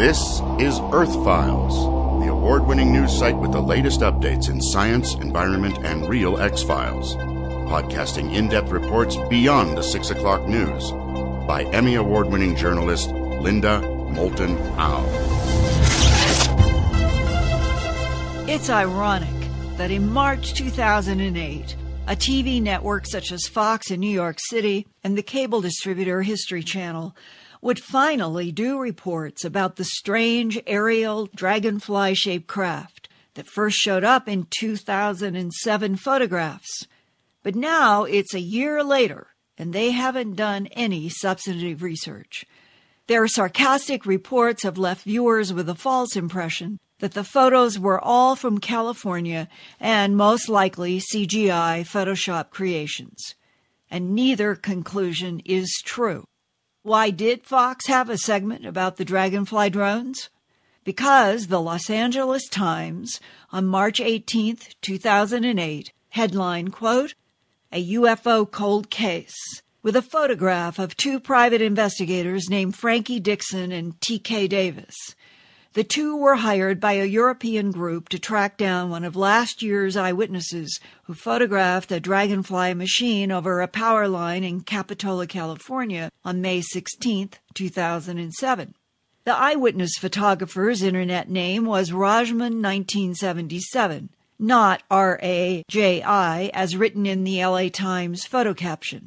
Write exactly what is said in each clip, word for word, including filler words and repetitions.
This is Earth Files, the award-winning news site with the latest updates in science, environment, and real X-Files. Podcasting in-depth reports beyond the six o'clock news by Emmy Award-winning journalist Linda Moulton Howe. It's ironic that in March two thousand eight, a T V network such as Fox in New York City and the cable distributor History Channel would finally do reports about the strange aerial dragonfly-shaped craft that first showed up in two thousand seven photographs. But now it's a year later, and they haven't done any substantive research. Their sarcastic reports have left viewers with a false impression that the photos were all from California and most likely C G I Photoshop creations. And neither conclusion is true. Why did Fox have a segment about the Dragonfly drones? Because the Los Angeles Times on March eighteenth, two thousand eight, headlined, quote, "A U F O cold case," with a photograph of two private investigators named Frankie Dixon and T K Davis. The two were hired by a European group to track down one of last year's eyewitnesses who photographed a dragonfly machine over a power line in Capitola, California on May sixteenth, two thousand seven. The eyewitness photographer's internet name was Rajman nineteen seventy-seven, not R A J I as written in the L A Times photo caption.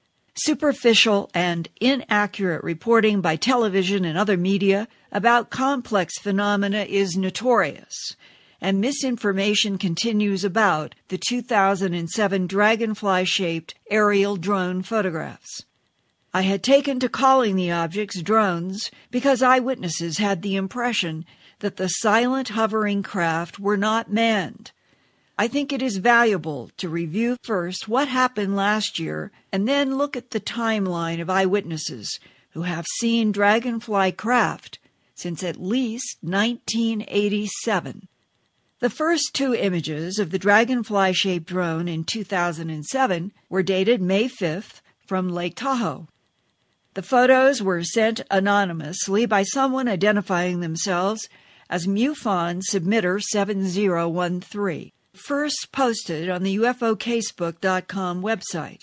Superficial and inaccurate reporting by television and other media about complex phenomena is notorious, and misinformation continues about the two thousand seven dragonfly-shaped aerial drone photographs. I had taken to calling the objects drones because eyewitnesses had the impression that the silent hovering craft were not manned. I think it is valuable to review first what happened last year and then look at the timeline of eyewitnesses who have seen dragonfly craft since at least nineteen eighty-seven. The first two images of the dragonfly-shaped drone in two thousand seven were dated May fifth from Lake Tahoe. The photos were sent anonymously by someone identifying themselves as MUFON Submitter seven zero one three. First posted on the U F O casebook dot com website.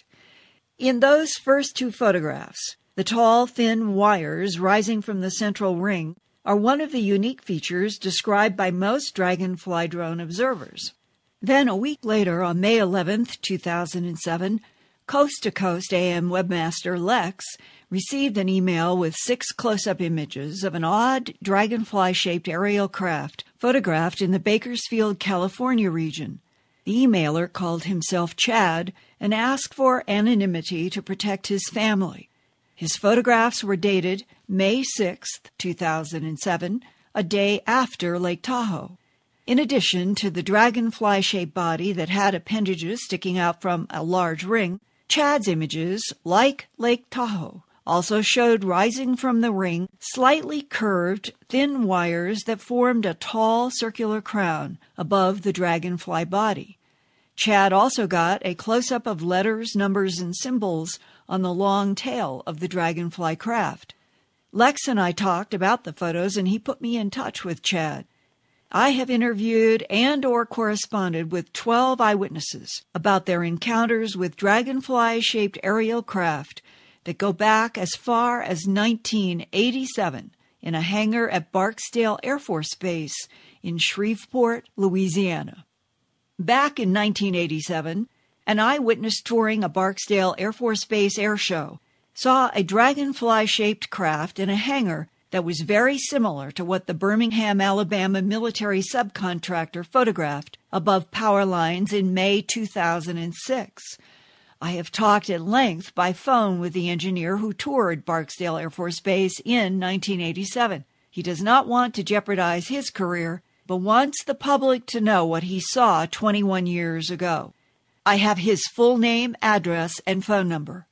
In those first two photographs, the tall, thin wires rising from the central ring are one of the unique features described by most dragonfly drone observers. Then a week later, on May eleventh, two thousand seven, Coast to Coast A M webmaster Lex received an email with six close-up images of an odd dragonfly-shaped aerial craft photographed in the Bakersfield, California region. The emailer called himself Chad and asked for anonymity to protect his family. His photographs were dated May sixth, two thousand seven, a day after Lake Tahoe. In addition to the dragonfly-shaped body that had appendages sticking out from a large ring, Chad's images, like Lake Tahoe, also showed rising from the ring slightly curved, thin wires that formed a tall circular crown above the dragonfly body. Chad also got a close-up of letters, numbers, and symbols on the long tail of the dragonfly craft. Lex and I talked about the photos, and he put me in touch with Chad. I have interviewed and or corresponded with twelve eyewitnesses about their encounters with dragonfly-shaped aerial craft that go back as far as nineteen eighty-seven in a hangar at Barksdale Air Force Base in Shreveport, Louisiana. Back in nineteen eighty-seven, an eyewitness touring a Barksdale Air Force Base air show saw a dragonfly-shaped craft in a hangar that was very similar to what the Birmingham, Alabama military subcontractor photographed above power lines in May two thousand six. I have talked at length by phone with the engineer who toured Barksdale Air Force Base in nineteen eighty-seven. He does not want to jeopardize his career, but wants the public to know what he saw twenty-one years ago. I have his full name, address, and phone number.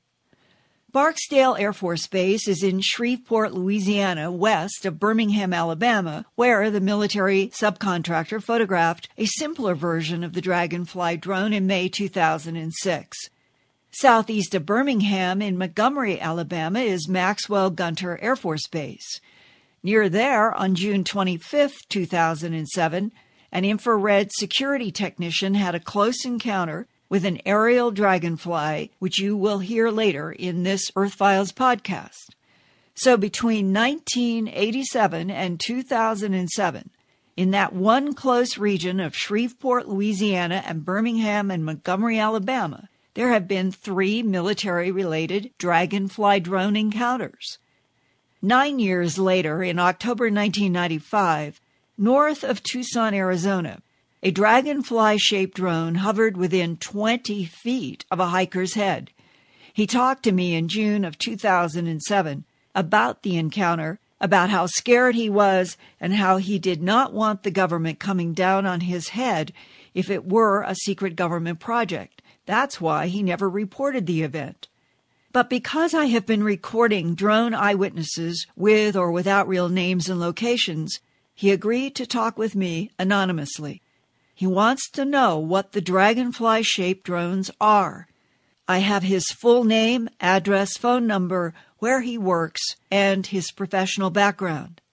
Barksdale Air Force Base is in Shreveport, Louisiana, west of Birmingham, Alabama, where the military subcontractor photographed a simpler version of the Dragonfly drone in May two thousand six. Southeast of Birmingham in Montgomery, Alabama, is Maxwell Gunter Air Force Base. Near there, on June twenty-fifth, two thousand seven, an infrared security technician had a close encounter with an aerial dragonfly, which you will hear later in this Earth Files podcast. So between nineteen eighty-seven and two thousand seven, in that one close region of Shreveport, Louisiana, and Birmingham and Montgomery, Alabama, there have been three military-related dragonfly drone encounters. Nine years later, in October nineteen ninety-five, north of Tucson, Arizona, a dragonfly-shaped drone hovered within twenty feet of a hiker's head. He talked to me in June of two thousand seven about the encounter, about how scared he was, and how he did not want the government coming down on his head if it were a secret government project. That's why he never reported the event. But because I have been recording drone eyewitnesses with or without real names and locations, he agreed to talk with me anonymously. He wants to know what the dragonfly-shaped drones are. I have his full name, address, phone number, where he works, and his professional background.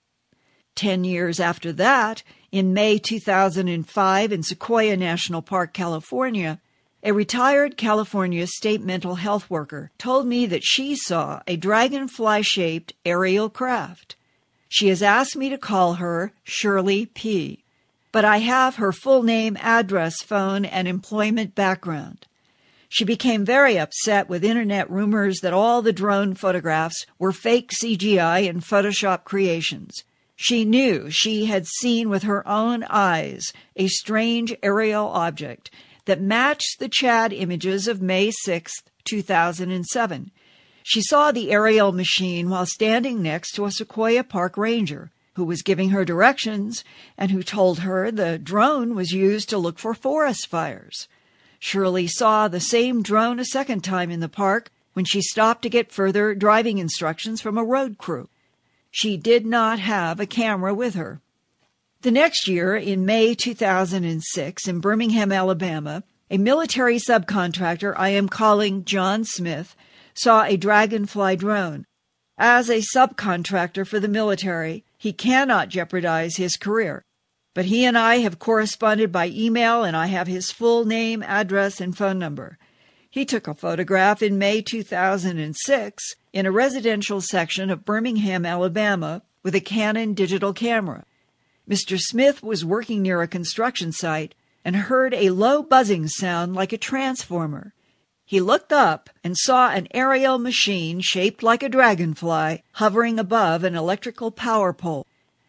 Ten years after that, in May two thousand five in Sequoia National Park, California, a retired California state mental health worker told me that she saw a dragonfly-shaped aerial craft. She has asked me to call her Shirley P., but I have her full name, address, phone, and employment background. She became very upset with internet rumors that all the drone photographs were fake C G I and Photoshop creations. She knew she had seen with her own eyes a strange aerial object that matched the Chad images of May sixth, two thousand seven. She saw the aerial machine while standing next to a Sequoia Park ranger who was giving her directions and who told her the drone was used to look for forest fires. Shirley saw the same drone a second time in the park when she stopped to get further driving instructions from a road crew. She did not have a camera with her. The next year, in May two thousand six, in Birmingham, Alabama, a military subcontractor I am calling John Smith saw a dragonfly drone. As a subcontractor for the military, he cannot jeopardize his career. But he and I have corresponded by email, and I have his full name, address, and phone number. He took a photograph in May two thousand six in a residential section of Birmingham, Alabama, with a Canon digital camera. Mister Smith was working near a construction site and heard a low buzzing sound like a transformer. He looked up and saw an aerial machine shaped like a dragonfly hovering above an electrical power pole.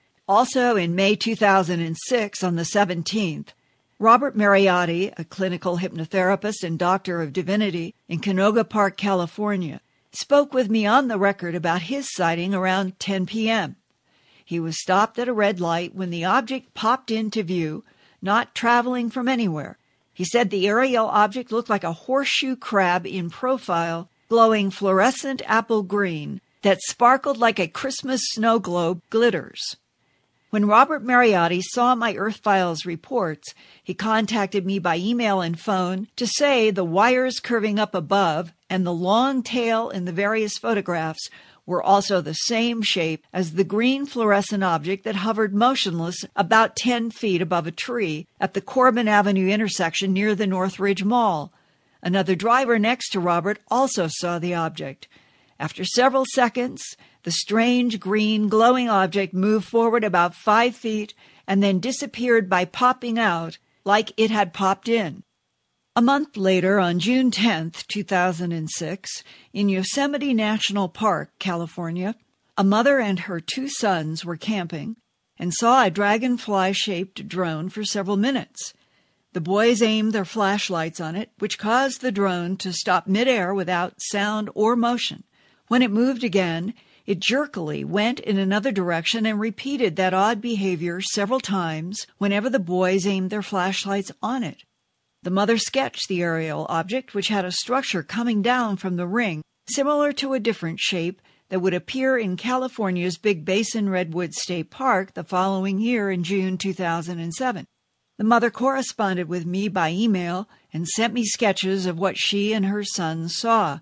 Also in May two thousand six, on the seventeenth, Robert Mariotti, a clinical hypnotherapist and doctor of divinity in Canoga Park, California, spoke with me on the record about his sighting around ten p.m. He was stopped at a red light when the object popped into view, not traveling from anywhere. He said the aerial object looked like a horseshoe crab in profile, glowing fluorescent apple green that sparkled like a Christmas snow globe glitters. When Robert Mariotti saw my Earth Files reports, he contacted me by email and phone to say the wires curving up above and the long tail in the various photographs were also the same shape as the green fluorescent object that hovered motionless about ten feet above a tree at the Corbin Avenue intersection near the Northridge Mall. Another driver next to Robert also saw the object. After several seconds, the strange green glowing object moved forward about five feet and then disappeared by popping out like it had popped in. A month later, on June tenth, two thousand six, in Yosemite National Park, California, a mother and her two sons were camping and saw a dragonfly-shaped drone for several minutes. The boys aimed their flashlights on it, which caused the drone to stop midair without sound or motion. When it moved again, it jerkily went in another direction and repeated that odd behavior several times whenever the boys aimed their flashlights on it. The mother sketched the aerial object, which had a structure coming down from the ring, similar to a different shape that would appear in California's Big Basin Redwood State Park the following year in June two thousand seven. The mother corresponded with me by email and sent me sketches of what she and her sons saw.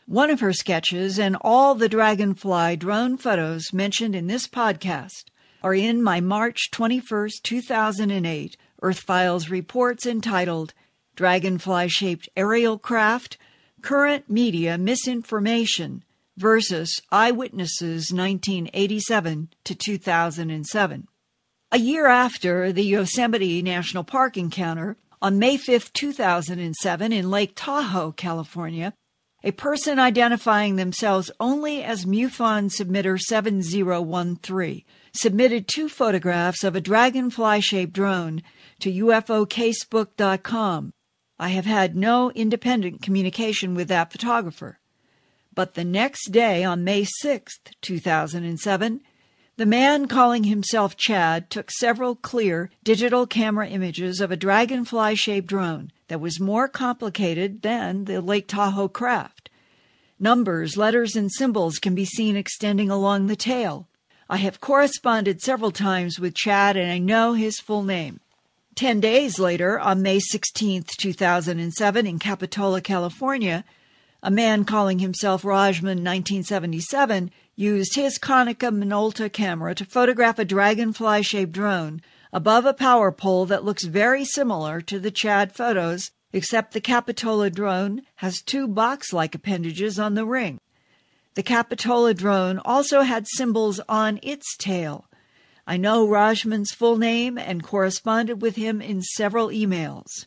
One of her sketches and all the Dragonfly drone photos mentioned in this podcast are in my March twenty-first, two thousand eight Earth Files reports entitled Dragonfly-Shaped Aerial Craft, Current Media Misinformation versus Eyewitnesses nineteen eighty-seven to two thousand seven. A year after the Yosemite National Park encounter, on May fifth, two thousand seven, in Lake Tahoe, California, a person identifying themselves only as MUFON submitter seven zero one three submitted two photographs of a dragonfly-shaped drone to U F O casebook dot com. I have had no independent communication with that photographer. But the next day, on May sixth, two thousand seven, the man calling himself Chad took several clear digital camera images of a dragonfly-shaped drone that was more complicated than the Lake Tahoe craft. Numbers, letters, and symbols can be seen extending along the tail. I have corresponded several times with Chad, and I know his full name. Ten days later, on May sixteenth, two thousand seven, in Capitola, California, a man calling himself Rajman nineteen seventy-seven used his Konica Minolta camera to photograph a dragonfly-shaped drone above a power pole that looks very similar to the Chad photos, except the Capitola drone has two box-like appendages on the ring. The Capitola drone also had symbols on its tail. I know Rajman's full name and corresponded with him in several emails.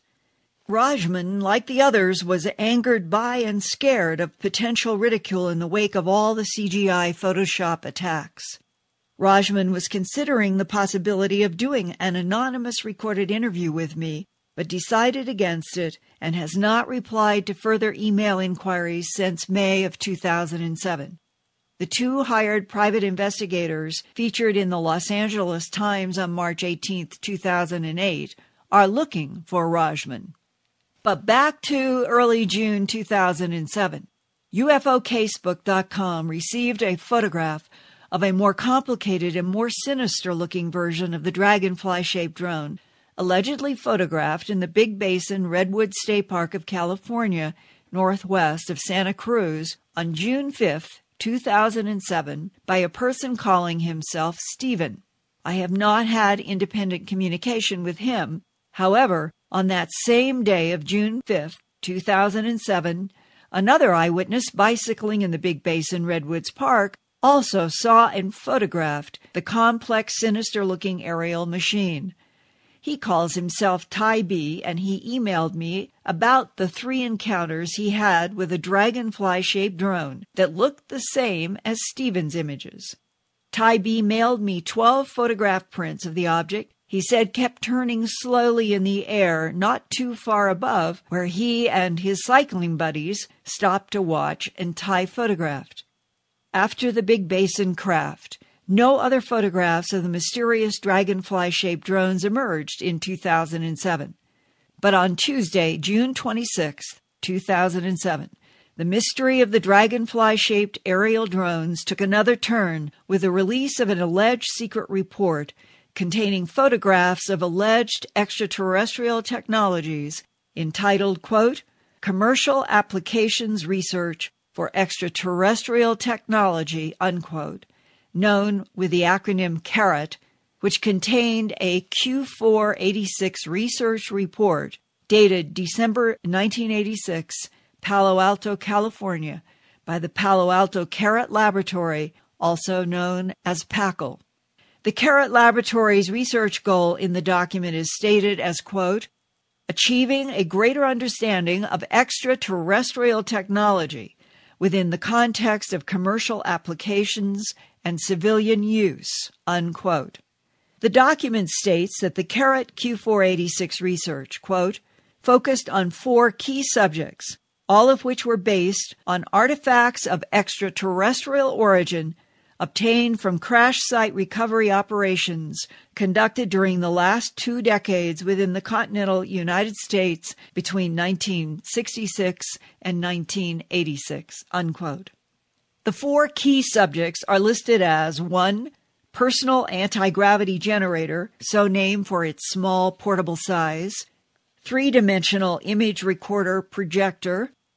Rajman, like the others, was angered by and scared of potential ridicule in the wake of all the C G I Photoshop attacks. Rajman was considering the possibility of doing an anonymous recorded interview with me, but decided against it and has not replied to further email inquiries since May of two thousand seven. The two hired private investigators featured in the Los Angeles Times on March eighteenth, two thousand eight are looking for Rajman. But back to early June two thousand seven. U F O casebook dot com received a photograph of a more complicated and more sinister-looking version of the dragonfly-shaped drone, allegedly photographed in the Big Basin Redwood State Park of California, northwest of Santa Cruz, on June fifth, two thousand seven, by a person calling himself Stephen. I have not had independent communication with him. However, on that same day of June fifth, two thousand seven, another eyewitness bicycling in the Big Basin Redwoods Park also saw and photographed the complex, sinister-looking aerial machine. He calls himself Ty B, and he emailed me about the three encounters he had with a dragonfly-shaped drone that looked the same as Stephen's images. Ty B mailed me twelve photograph prints of the object he said kept turning slowly in the air not too far above where he and his cycling buddies stopped to watch and Ty photographed. After the Big Basin craft, no other photographs of the mysterious dragonfly-shaped drones emerged in two thousand seven. But on Tuesday, June twenty-sixth, two thousand seven, the mystery of the dragonfly-shaped aerial drones took another turn with the release of an alleged secret report containing photographs of alleged extraterrestrial technologies entitled, quote, Commercial Applications Research for Extraterrestrial Technology, unquote, known with the acronym CARET, which contained a Q four eighty-six research report dated December nineteen eighty-six, Palo Alto, California, by the Palo Alto CARET Laboratory, also known as PACL. The CARET Laboratory's research goal in the document is stated as, quote, achieving a greater understanding of extraterrestrial technology within the context of commercial applications and civilian use, unquote. The document states that the CARET Q four eighty-six research, quote, focused on four key subjects, all of which were based on artifacts of extraterrestrial origin obtained from crash site recovery operations conducted during the last two decades within the continental United States between nineteen sixty-six and nineteen eighty-six, unquote. The four key subjects are listed as one, personal anti-gravity generator, so named for its small portable size, three-dimensional image recorder projector,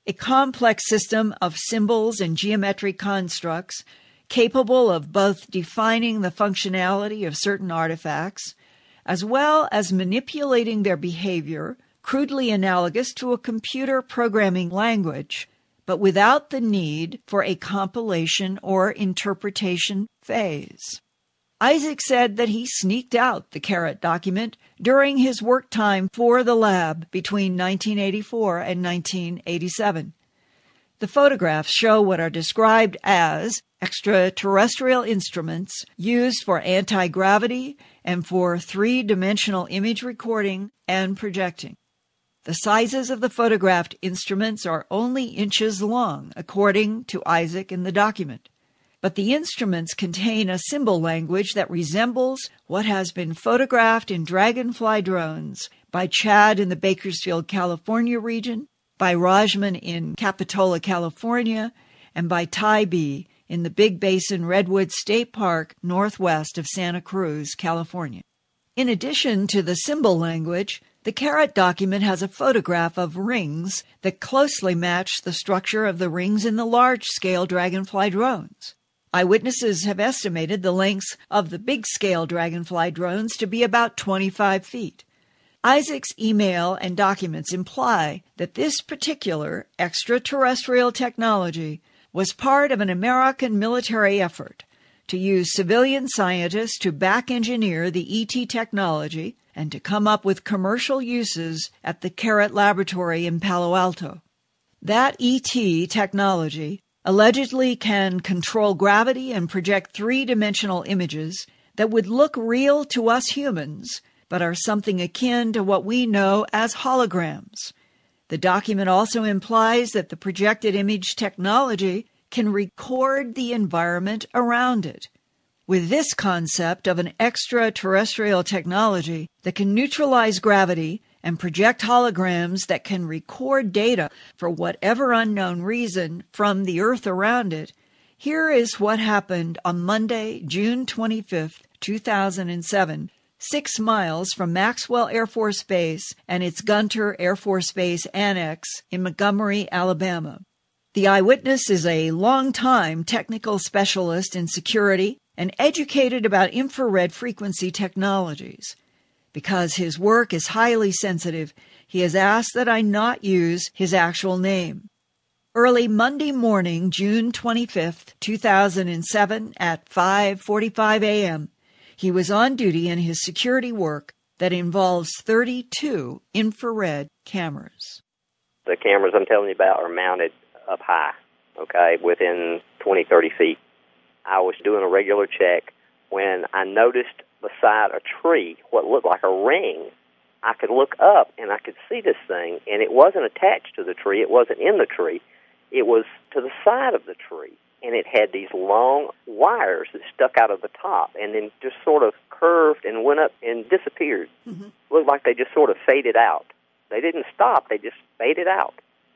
a complex system of symbols and geometric constructs capable of both defining the functionality of certain artifacts, as well as manipulating their behavior, crudely analogous to a computer programming language, but without the need for a compilation or interpretation phase. Isaac said that he sneaked out the CARET document during his work time for the lab between nineteen eighty-four and nineteen eighty-seven. The photographs show what are described as extraterrestrial instruments used for anti-gravity and for three-dimensional image recording and projecting. The sizes of the photographed instruments are only inches long, according to Isaac in the document. But the instruments contain a symbol language that resembles what has been photographed in Dragonfly drones by Chad in the Bakersfield, California region, by Rajman in Capitola, California, and by Tybee in the Big Basin Redwood State Park northwest of Santa Cruz, California. In addition to the symbol language, the CARET document has a photograph of rings that closely match the structure of the rings in the large-scale Dragonfly drones. Eyewitnesses have estimated the lengths of the big-scale Dragonfly drones to be about twenty-five feet. Isaac's email and documents imply that this particular extraterrestrial technology was part of an American military effort to use civilian scientists to back-engineer the E T technology and to come up with commercial uses at the CARET laboratory in Palo Alto. That E T technology allegedly can control gravity and project three-dimensional images that would look real to us humans, but are something akin to what we know as holograms. The document also implies that the projected image technology can record the environment around it. With this concept of an extraterrestrial technology that can neutralize gravity and project holograms that can record data for whatever unknown reason from the Earth around it, here is what happened on Monday, June twenty-fifth, two thousand seven, six miles from Maxwell Air Force Base and its Gunter Air Force Base Annex in Montgomery, Alabama. The eyewitness is a long-time technical specialist in security and educated about infrared frequency technologies. Because his work is highly sensitive, he has asked that I not use his actual name. Early Monday morning, June twenty-fifth, two thousand seven, at five forty-five a.m., he was on duty in his security work that involves thirty-two infrared cameras. The cameras I'm telling you about are mounted up high, okay, within twenty, thirty feet. I was doing a regular check when I noticed beside a tree what looked like a ring. I could look up and I could see this thing, and it wasn't attached to the tree. It wasn't in the tree. It was to the side of the tree, and it had these long wires that stuck out of the top and then just sort of curved and went up and disappeared. Mm-hmm. Looked like they just sort of faded out. They didn't stop. They just faded out.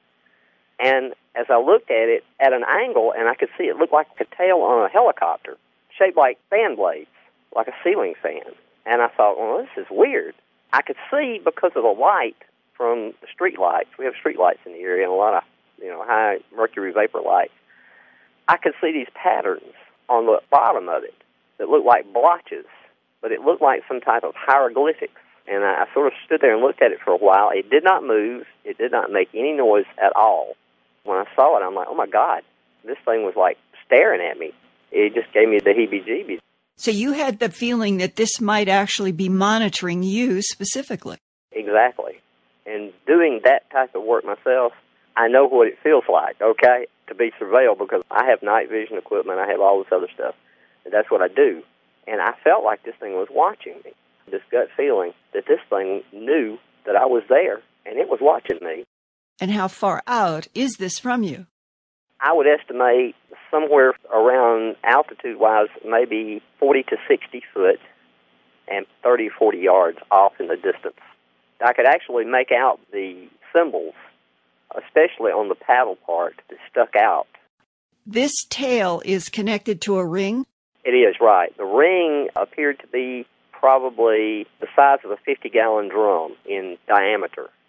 And as I looked at it at an angle, and I could see it looked like a tail on a helicopter, shaped like fan blades, like a ceiling fan. And I thought, well, this is weird. I could see because of the light from the street lights. We have street lights in the area and a lot of, you know, high mercury vapor lights. I could see these patterns on the bottom of it that looked like blotches, but it looked like some type of hieroglyphics. And I, I sort of stood there and looked at it for a while. It did not move. It did not make any noise at all. When I saw it, I'm like, oh, my God, this thing was like staring at me. It just gave me the heebie-jeebies. So you had the feeling that this might actually be monitoring you specifically. Exactly. And doing that type of work myself, I know what it feels like, okay, to be surveilled, because I have night vision equipment. I have all this other stuff. And that's what I do. And I felt like this thing was watching me, this gut feeling that this thing knew that I was there, and it was watching me. And how far out is this from you? I would estimate somewhere around altitude-wise, maybe forty to sixty foot and thirty or forty yards off in the distance. I could actually make out the symbols, especially on the paddle part, that stuck out. This tail is connected to a ring? It is, right. The ring appeared to be probably the size of a fifty-gallon drum in diameter.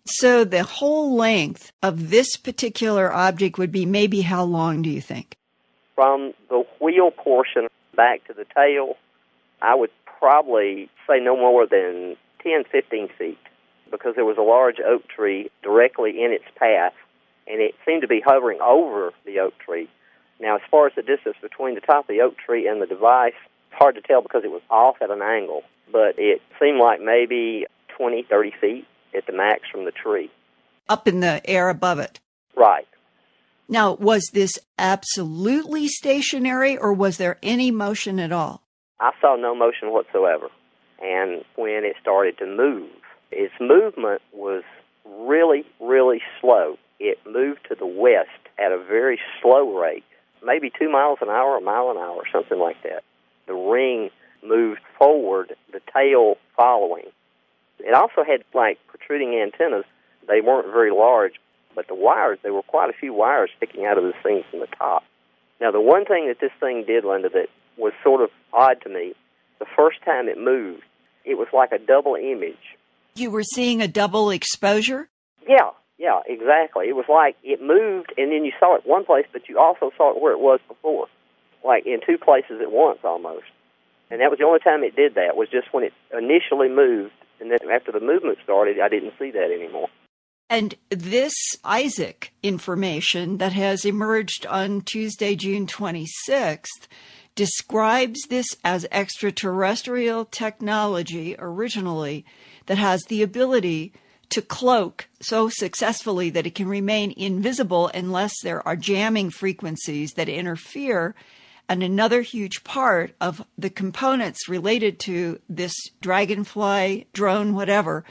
So the whole length of this particular object would be maybe how long, do you think? From the wheel portion back to the tail, I would probably say no more than ten, fifteen feet, because there was a large oak tree directly in its path, and it seemed to be hovering over the oak tree. Now, as far as the distance between the top of the oak tree and the device, it's hard to tell because it was off at an angle, but it seemed like maybe twenty, thirty feet at the max from the tree. Up in the air above it. Right. Now, was this absolutely stationary, or was there any motion at all? I saw no motion whatsoever. And when it started to move, its movement was really, really slow. It moved to the west at a very slow rate, maybe two miles an hour, a mile an hour, something like that. The ring moved forward, the tail following. It also had, like, protruding antennas. They weren't very large, but the wires, there were quite a few wires sticking out of this thing from the top. Now, the one thing that this thing did, Linda, that was sort of odd to me, the first time it moved, it was like a double image. You were seeing a double exposure? Yeah, yeah, exactly. It was like it moved, and then you saw it one place, but you also saw it where it was before, like in two places at once almost. And that was the only time it did that, was just when it initially moved, and then after the movement started, I didn't see that anymore. And this Isaac information that has emerged on Tuesday, June twenty-sixth, describes this as extraterrestrial technology originally that has the ability to cloak so successfully that it can remain invisible unless there are jamming frequencies that interfere. And another huge part of the components related to this dragonfly, drone, whatever,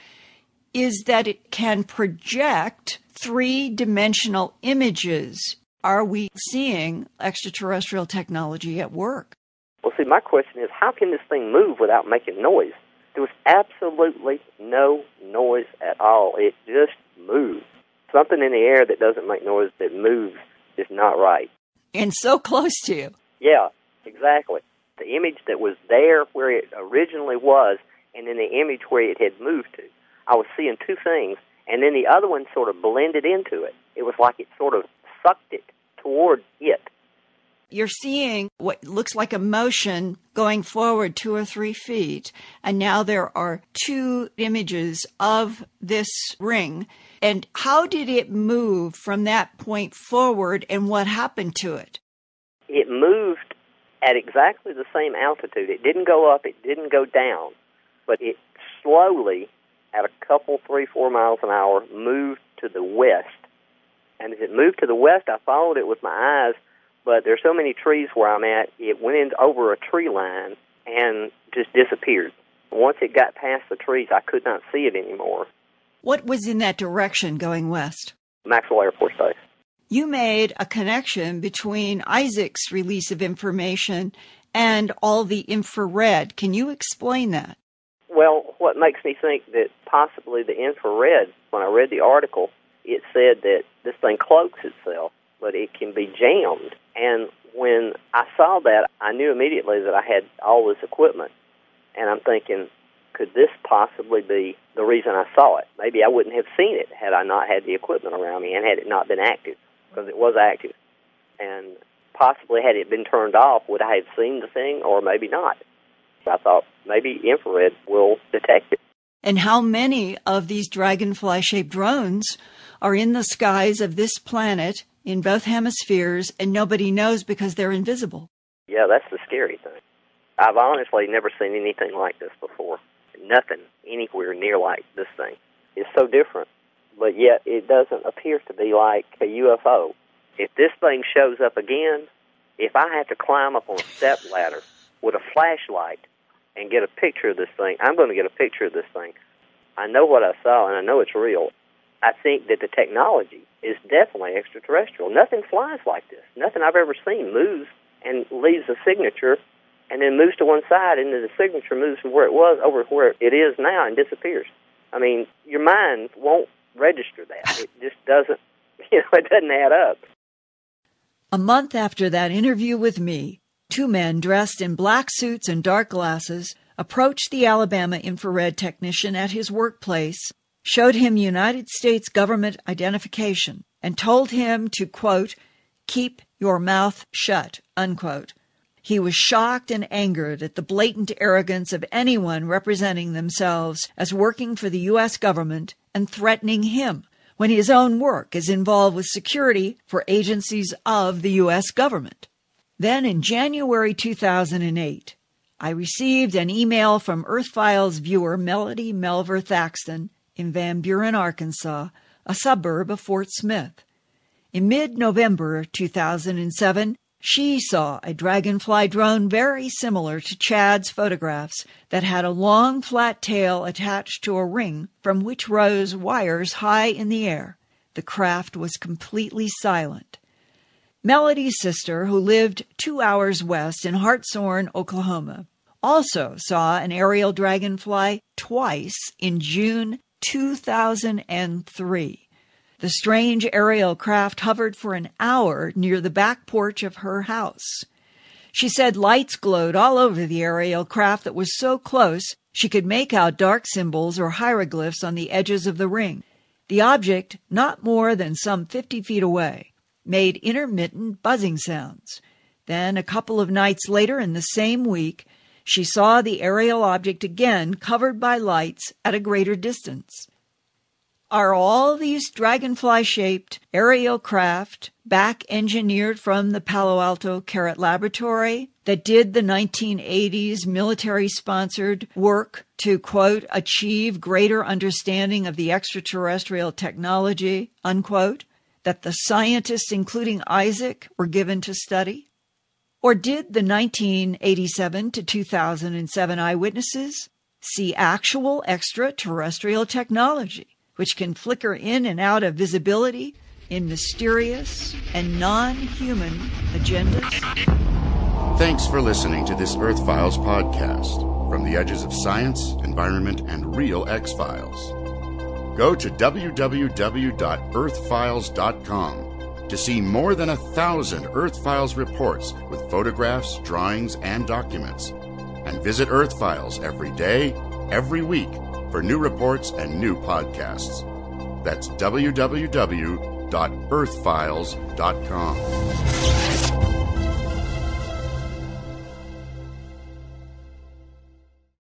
is that it can project three-dimensional images. Are we seeing extraterrestrial technology at work? Well, see, my question is, how can this thing move without making noise? There was absolutely no noise at all. It just moved. Something in the air that doesn't make noise, that moves, is not right. And so close to you. Yeah, exactly. The image that was there where it originally was, and then the image where it had moved to. I was seeing two things, and then the other one sort of blended into it. It was like it sort of sucked it toward it. You're seeing what looks like a motion going forward two or three feet, and now there are two images of this ring. And how did it move from that point forward, and what happened to it? It moved at exactly the same altitude. It didn't go up, it didn't go down, but it slowly, at a couple, three, four miles an hour, moved to the west. And as it moved to the west, I followed it with my eyes, but there's so many trees where I'm at, it went in over a tree line and just disappeared. Once it got past the trees, I could not see it anymore. What was in that direction going west? Maxwell Air Force Base. You made a connection between Isaac's release of information and all the infrared. Can you explain that? Well, what makes me think that possibly the infrared, when I read the article, it said that this thing cloaks itself, but it can be jammed. And when I saw that, I knew immediately that I had all this equipment. And I'm thinking, could this possibly be the reason I saw it? Maybe I wouldn't have seen it had I not had the equipment around me and had it not been active, because it was active. And possibly had it been turned off, would I have seen the thing, or maybe not? I thought maybe infrared will detect it. And how many of these dragonfly-shaped drones are in the skies of this planet in both hemispheres, and nobody knows because they're invisible? Yeah, that's the scary thing. I've honestly never seen anything like this before. Nothing anywhere near like this thing. It's so different, but yet it doesn't appear to be like a U F O. If this thing shows up again, if I have to climb up on a step ladder with a flashlight and get a picture of this thing, I'm going to get a picture of this thing. I know what I saw, and I know it's real. I think that the technology is definitely extraterrestrial. Nothing flies like this. Nothing I've ever seen moves and leaves a signature and then moves to one side, and then the signature moves from where it was over where it is now and disappears. I mean, your mind won't register that. It just doesn't, you know, it doesn't add up. A month after that interview with me, two men dressed in black suits and dark glasses approached the Alabama infrared technician at his workplace showed him United States government identification and told him to, quote, keep your mouth shut, unquote. He was shocked and angered at the blatant arrogance of anyone representing themselves as working for the U S government and threatening him when his own work is involved with security for agencies of the U S government. Then in January two thousand eight, I received an email from Earthfiles viewer Melody Melver Thaxton in Van Buren, Arkansas, a suburb of Fort Smith. In mid-November two thousand seven, she saw a dragonfly drone very similar to Chad's photographs that had a long, flat tail attached to a ring from which rose wires high in the air. The craft was completely silent. Melody's sister, who lived two hours west in Hartshorn, Oklahoma, also saw an aerial dragonfly twice in June two thousand three. The strange aerial craft hovered for an hour near the back porch of her house. She said lights glowed all over the aerial craft that was so close she could make out dark symbols or hieroglyphs on the edges of the ring. The object, not more than some fifty feet away, made intermittent buzzing sounds. Then, a couple of nights later in the same week, she saw the aerial object again covered by lights at a greater distance. Are all these dragonfly-shaped aerial craft back-engineered from the Palo Alto Carrot Laboratory that did the nineteen eighties military-sponsored work to, quote, achieve greater understanding of the extraterrestrial technology, unquote, that the scientists, including Isaac, were given to study? Or did the nineteen eighty-seven to two thousand seven eyewitnesses see actual extraterrestrial technology, which can flicker in and out of visibility in mysterious and non-human agendas? Thanks for listening to this Earth Files podcast from the edges of science, environment, and real X-Files. Go to w w w dot earth files dot com to see more than a thousand Earth Files reports with photographs, drawings, and documents. And visit Earth Files every day, every week, for new reports and new podcasts. That's w w w dot earth files dot com.